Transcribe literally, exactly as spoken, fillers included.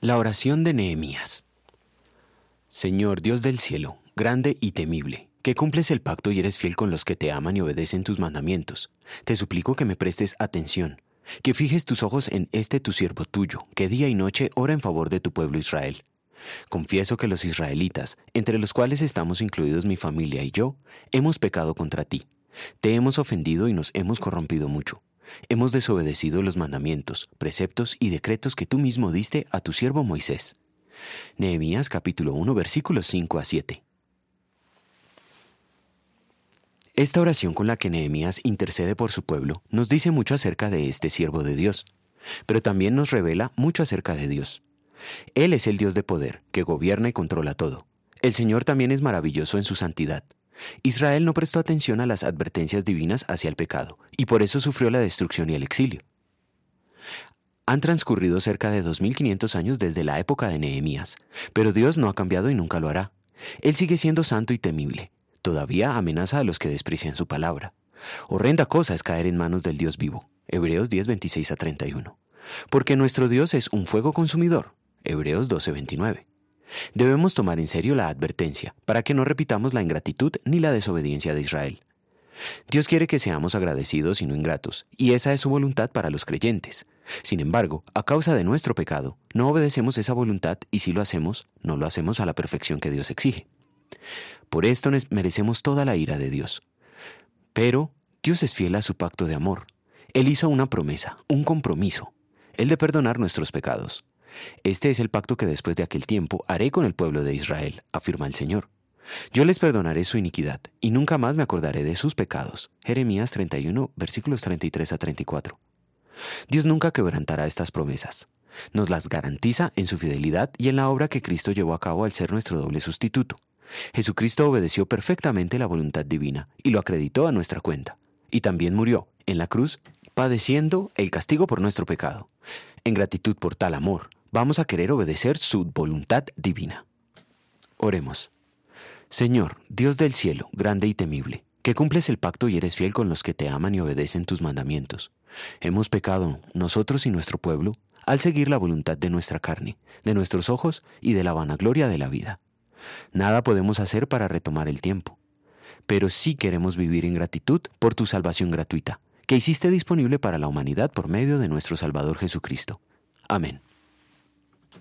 La oración de Nehemías. Señor Dios del cielo, grande y temible, que cumples el pacto y eres fiel con los que te aman y obedecen tus mandamientos, te suplico que me prestes atención, que fijes tus ojos en este tu siervo tuyo, que día y noche ora en favor de tu pueblo Israel. Confieso que los israelitas, entre los cuales estamos incluidos mi familia y yo, hemos pecado contra ti. Te hemos ofendido y nos hemos corrompido mucho. Hemos desobedecido los mandamientos, preceptos y decretos que tú mismo diste a tu siervo Moisés. Nehemías capítulo uno versículos cinco a siete. Esta oración con la que Nehemías intercede por su pueblo nos dice mucho acerca de este siervo de Dios, pero también nos revela mucho acerca de Dios. Él es el Dios de poder, que gobierna y controla todo. El Señor también es maravilloso en su santidad. Israel no prestó atención a las advertencias divinas hacia el pecado, y por eso sufrió la destrucción y el exilio. Han transcurrido cerca de dos mil quinientos años desde la época de Nehemías, pero Dios no ha cambiado y nunca lo hará. Él sigue siendo santo y temible. Todavía amenaza a los que desprecian su palabra. Horrenda cosa es caer en manos del Dios vivo. Hebreos diez, veintiséis a treinta y uno. Porque nuestro Dios es un fuego consumidor. Hebreos doce, veintinueve. Debemos tomar en serio la advertencia para que no repitamos la ingratitud ni la desobediencia de Israel. Dios quiere que seamos agradecidos y no ingratos, y esa es su voluntad para los creyentes. Sin embargo, a causa de nuestro pecado, no obedecemos esa voluntad y si lo hacemos, no lo hacemos a la perfección que Dios exige. Por esto merecemos toda la ira de Dios. Pero Dios es fiel a su pacto de amor. Él hizo una promesa, un compromiso, el de perdonar nuestros pecados. Este es el pacto que después de aquel tiempo haré con el pueblo de Israel, afirma el Señor. Yo les perdonaré su iniquidad, y nunca más me acordaré de sus pecados. Jeremías treinta y uno, versículos treinta y tres a treinta y cuatro. Dios nunca quebrantará estas promesas. Nos las garantiza en su fidelidad y en la obra que Cristo llevó a cabo al ser nuestro doble sustituto. Jesucristo obedeció perfectamente la voluntad divina y lo acreditó a nuestra cuenta. Y también murió en la cruz, padeciendo el castigo por nuestro pecado. En gratitud por tal amor, vamos a querer obedecer su voluntad divina. Oremos. Señor, Dios del cielo, grande y temible, que cumples el pacto y eres fiel con los que te aman y obedecen tus mandamientos. Hemos pecado, nosotros y nuestro pueblo, al seguir la voluntad de nuestra carne, de nuestros ojos y de la vanagloria de la vida. Nada podemos hacer para retomar el tiempo, pero sí queremos vivir en gratitud por tu salvación gratuita, que hiciste disponible para la humanidad por medio de nuestro Salvador Jesucristo. Amén.